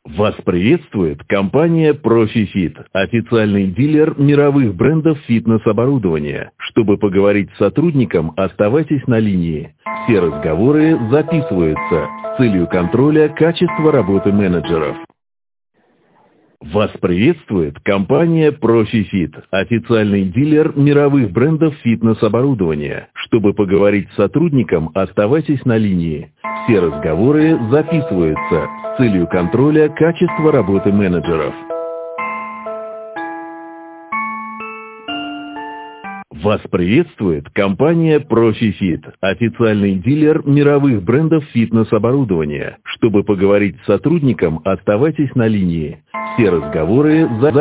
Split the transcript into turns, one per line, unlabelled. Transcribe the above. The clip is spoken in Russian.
Вас приветствует компания ProfiFit, официальный дилер мировых брендов фитнес-оборудования. Чтобы поговорить с сотрудником, оставайтесь на линии. Все разговоры записываются с целью контроля качества работы менеджеров. Вас приветствует компания ProfiFit, официальный дилер мировых брендов фитнес-оборудования. Чтобы поговорить с сотрудником, оставайтесь на линии. Все разговоры записываются с целью контроля качества работы менеджеров. Вас приветствует компания ProfiFit, официальный дилер мировых брендов фитнес-оборудования. Чтобы поговорить с сотрудником, оставайтесь на линии. Все разговоры